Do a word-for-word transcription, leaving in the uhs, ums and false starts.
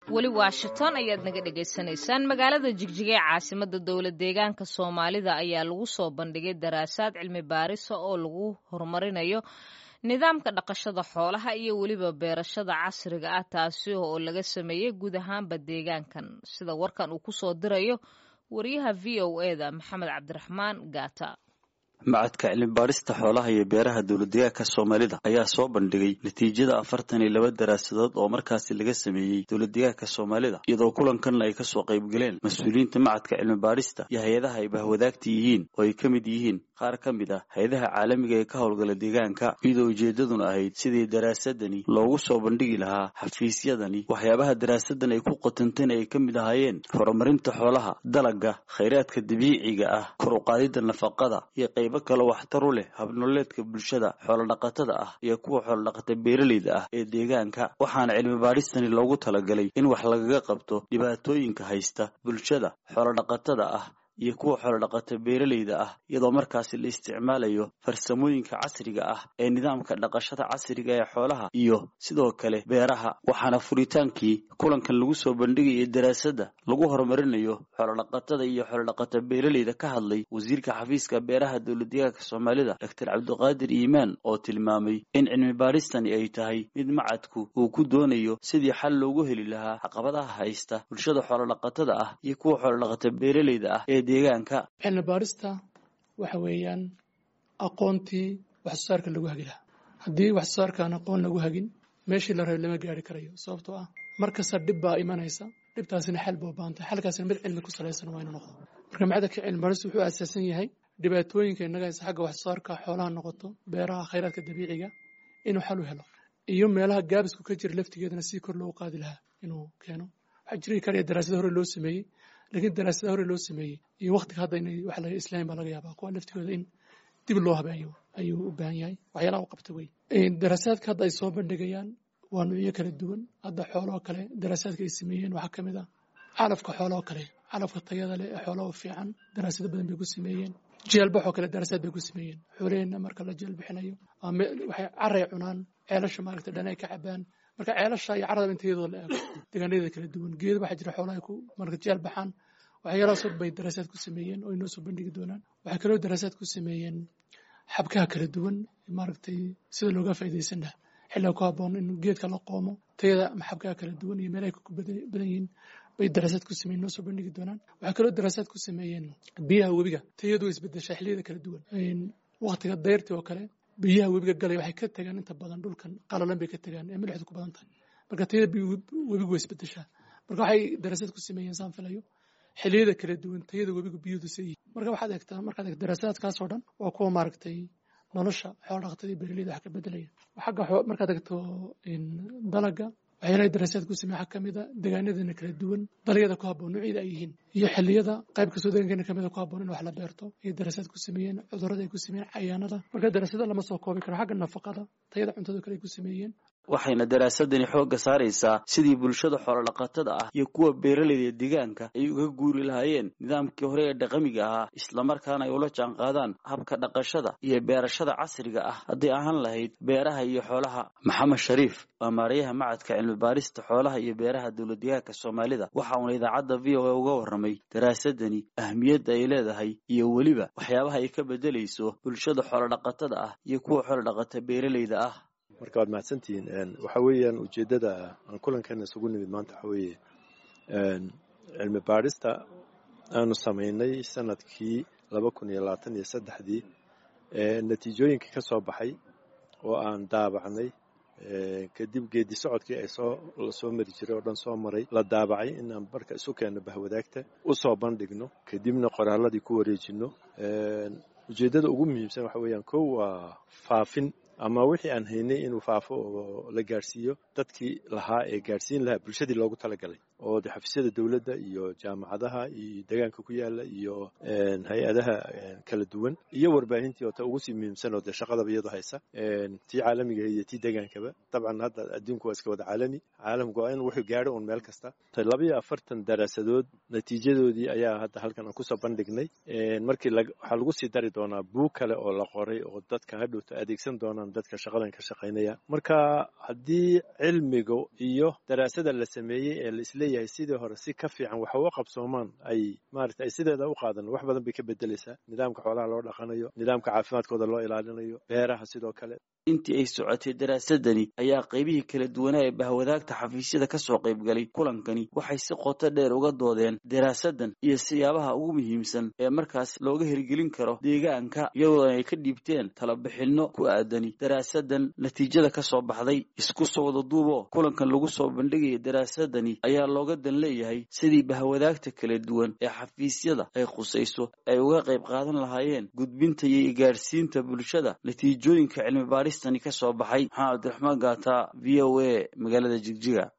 weli Washington ayaad naga dhageysanaysaan magaalada Jigjiga ee caasimadda dowlad deegaanka Soomaalida ayaa lagu soo bandhigay daraasad cilmi baaris oo lagu horumarinayo nidaamka dhaqashada xoolaha iyo waliba beerashada casriga ah taasi oo laga sameeyay guud ahaanba deegaankan sida warkan uu ku soo dirayo wariyaha V O A da Maxamed Cabdiraxmaan Gaata. macadka cilmi baarista xoolaha iyo beeraha dowladdeegaanka Soomaalida ayaa soo bandhigay natiijada afartan iyo laba daraasadood oo markaasi laga sameeyay dowladdeegaanka Soomaalida iyadoo kulankan ay ka soo qayb galeen mas'uuliyiinta macadka cilmi baarista iyo hay'adaha ay bahwadaagta yihiin oo ay kamid yihiin qaar kamid ah hay'adaha caalamiga ee ka howlgala deegaanka iyadoo ujeedaduna ahayd sidii daraasadani loogu soo bandhigi lahaa xafiisyadani waxyaabaha daraasadan ay ku qotanteen ay kamid ahaayeen horumarinta xoolaha dalagga khayraadka dabiiciga ah kor u qaadida nafaqada iyo kala waxtar u leh habnololeedka bulshada xoolo dhaqatada ah iyo kuwa xoolo dhaqata beeraleyda ah ee deegaanka waxaana cilmi baaristani loogu talagalay in wax lagaga qabto dhibaatooyinka haysta bulshada xoolo dhaqatada ah iyo kuwa xoolo dhaqata beeraleyda ah iyadoo markaasi la isticmaalayo farsamooyinka casriga ah ee nidaamka dhaqashada casriga ee xoolaha iyo sidoo kale beeraha waxaana furitaankii kulankan lagu soo bandhigay daraasadda lagu horumarinayo xoolo dhaqatada iyo xoolo dhaqata beeraleyda ka hadlay wasiirka xafiiska beeraha dowladdeegaanka Soomaalida Doctor Cabdiqaadir Iimaan oo tilmaamay in cilmi baaristani ay tahay mid macadku uu ku doonayo sidii xal loogu heli lahaa caqabadaha haysta bulshada xoolo dhaqatada ah iyo kuwa xoolo dhaqata beeraleyda ah ee deegaanka. cilmi baarista waxa weeyaan aqoontii wax soo saarka lagu hagi lahaa haddii wax soo saarkaan aqoon lagu hagin meeshii la rabay lama gaari karayo sababtoo ah markasta dhib baa imanaysa dhibtaasina xal baa u baahan tahay xalkaasina mid cilmi ku salaysan waa inuu noqdo marka macadka cilmi baarista wuxuu aasaasan yahay dhibaatooyinka inaga haysta xagga wax soo saarka xoolaha noqoto beeraha khayraadka dabiiciga inuu xal u helo iyo meelaha gaabisku ka jira laftigeedana si kor loo qaadi lahaa inuu keeno waxa jiri kara daraasado hore loo sameeyay laakiin daraasadaha hore loo sameeyay iyo waqtiga hadda inay wax laga islaam baa laga yaabaa kuwa laftigooda in dib loo habeeyo ayuu u baahan yahay waxyaalaha uu qabta way daraasadka hadda ay soo bandhigayaan waa noocyada kala duwan hadda xoolaha kale daraasadka ay sameeyeen waxa kamid ah calafka xoolaha kale calafka tayada leh ee xoolaha fiican daraasado badan bay ku sameeyeen jeelbax oo kale daraasad bay ku sameeyeen xoolaheena marka la jeel bixinayo waxay caray cunaan ceelasha maaragtay dhanay ka cabaan marka ceelasha iyo carada inteedoo la eego deegaanada kala duwan geed waxa jira xoolaha ku marka jeel baxaan waxyaalaha soo bay daraasad ku sameeyeen oo inoo soo bandhigi doonaan waxa kale oo daraasad ku sameeyeen xabkaha kala duwan maaragtay sida looga faa'iideysan lahaa xilliga ku haboon in geedka la qoomo tayada xabkaha kala duwan iyo meelaha ku badan yihiin bay daraasad ku sameeyeen noo soo bandhigi doonaan waxa kale oo daraasad ku sameeyeen biyaha webiga tayadu isbedesha xilliyada kala duwan waqtiga dayrta oo kale biyaha webiga galay waxay ka tagaan inta badan dhulkan qalalan bay ka tagaan ee milixdu ku badan tahay marka tayada webigu way isbedeshaa marka waxay daraasad ku sameeyeen saan filayo xilliyada kala duwan tayada webigu biyuhu sayay marka waxaad eegtaa markaad eegtaa daraasadkaas oo dhan waa kuwa maaragtay nolosha xoolo dhaqatada beeraleyda wax ka bedelaya xagga markaad eegto in dalaga waxyaalaha daraasad ku sameeyay waxa kamid ah deegaanadana kala duwan dalagyada ku haboon noocyada ay yihiin iyo xilliyada qayb ka soo deegaanka kamid ah ku haboon in wax la beerto iyo daraasad ku sameeyeen cudurrada ay ku sameeyeen cayaanada marka daraasada lama soo koobi karo xagga nafaqada tayada cuntada kale ay ku sameeyeen waxayna daraasadani xoogga saaraysaa sidii bulshada xoolo dhaqatada ah iyo kuwa beeraleyda deegaanka ay uga guuri lahaayeen nidaamkii hore ee dhaqamiga ahaa isla markaana ay ula jaanqaadaan habka dhaqashada iyo beerashada casriga ah haddii ahaan lahayd beeraha iyo xoolaha. Maxamed Shariif waa maarayaha macadka cilmi baarista xoolaha iyo beeraha dowladdeegaanka Soomaalida waxa uu idaacadda V O A uga warramay daraasadani ahmiyadda ay leedahay iyo weliba waxyaabaha ay ka bedelayso bulshada xoolo dhaqatada ah iyo kuwa xoolo dhaqata beeraleyda ah. marka waad mahadsantihiin waxa weeyaan ujeedada aan kulankan isugu nimid maanta waxa weeye cilmi baarista aanu sameynay sanadkii laba kun iyo labaatan iyo saddexdii natiijooyinka ka soo baxay oo aan daabacnay kadib geedi socodkii ay soo la soo mari jiray oo dhan soo maray la daabacay in aan barka isu keenno bahwadaagta u soo bandhigno kadibna qoraalladii ku wareejino ujeedada ugu muhiimsan waxa weeyaan kow waa faafin ama wixii aan haynay inuu faafo oo la gaarsiiyo dadkii lahaa ee gaarsiin lahaa bulshadii loogu talagalay oo xafiisyada dawladda iyo jaamacadaha iyo deegaanka ku yaala iyo hay-adaha kala duwan iyo warbaahintii oo ta ugu sii muhiimsan oo shaqadaba iyadoo haysa tii caalamiga iyo tii deegaankaba dabcan hadda adduunku waa iska wada caalami caalamku waa in wuxuu gaadho un meel kasta laba iyo afartan daraasadood natiijadoodii ayaa hadda halkan aan kusoo bandhignay markii waxaa lagu sii dari doonaa buug kale oo la qoray oo dadka hadhowta adeegsan doonaan doonaan dadka shaqadan ka shaqaynaya. Marka haddii cilmiga iyo daraasada la sameeyey ee la isleeyahay sidii hore si ka fiican waxa u qabsoomaan ay maaragtay ay sideeda u qaadan wax badan bay ka bedelaysaa nidaamka xoolaha loo dhaqanayo, nidaamka caafimaadkooda loo ilaalinayo, beeraha sidoo kale. intii ay socotay daraasadani ayaa qaybihii kala duwanaa ee bahwadaagta xafiisyada ka soo qayb galay kulankani waxay si qoto dheer uga doodeen daraasadan iyo siyaabaha ugu muhiimsan ee markaas looga hirgelin karo deegaanka, iyadoo ay ka dhiibteen talabixinno ku aadani daraasadan natiijada ka soo baxday. isku soo wada duubo kulankan lagu soo bandhigaya daraasadani ayaa looga dan leeyahay sidii bahwadaagta kala duwan ee xafiisyada ay khusayso ay uga qayb qaadan lahaayeen gudbinta iyo gaarsiinta bulshada natiijooyinka cilmi baaris tani ka soo baxay. maxamed Abdiraxmaan Gaata, V O A, magaalada Jigjiga.